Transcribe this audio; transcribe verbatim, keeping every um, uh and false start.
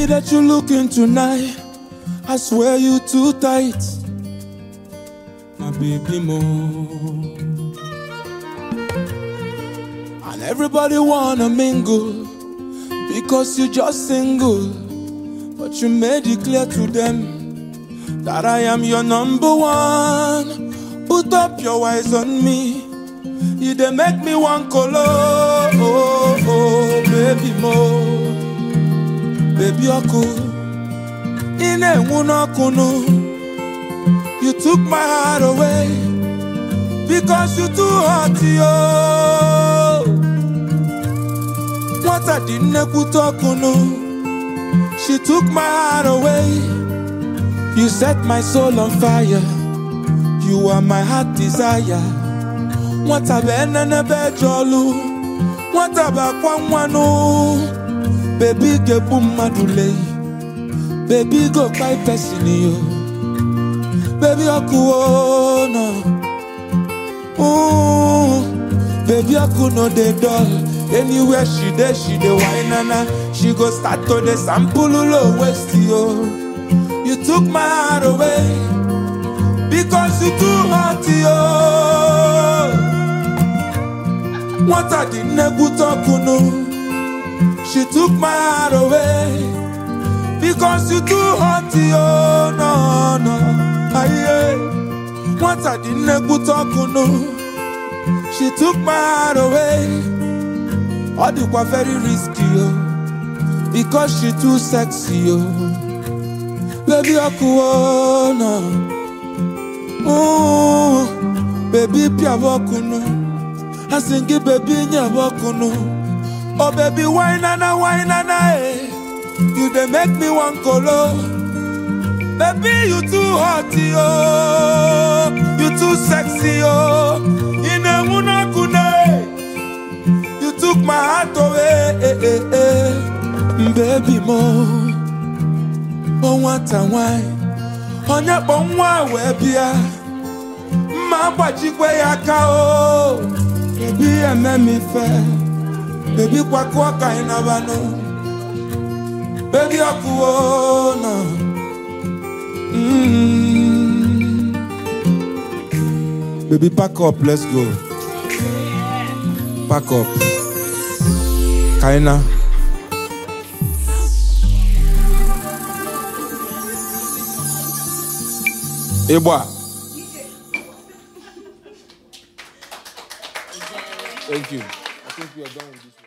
that you're looking tonight, I swear you too tight, my baby more. And everybody wanna mingle because you're just single, but you made it clear to them that I am your number one. Put up your eyes on me, you they make me one color. Oh, oh, baby more, baby oku, ine unokunu. You took my heart away because you too hot, yo. What I didn't put okunu, she took my heart away. You set my soul on fire, you are my heart desire. What a benene bejolu, what a bakwanu. Baby get boom madule, baby go by pesini yo. Baby aku no, oh, baby aku no de doll. Anywhere she dey, she dey wine and she go start to the sample low waist yo. You took my heart away because you too hot yo. What I did never talk no. She took my heart away because you too hot yo. No no, aye. What I did never talk no. She took my heart away. All the was very risky yo, because she too sexy yo. Baby aku no, oh, baby piavoku no. I sing it baby nyavoku no. Oh baby wine na wine na eh. You they make me one color. Baby you too hot yo, you too sexy yo. Ine unokune. Took my heart away, eh, eh, eh. Baby more. Oh what a wine, on your bone webia. Mamba jikwe yakao, baby I made me fair. Baby kwa kwa kaina bano, baby akuona. Mm. Baby pack up, let's go. Pack up. Kaina. Eboa. Thank you. I think we are done with this one.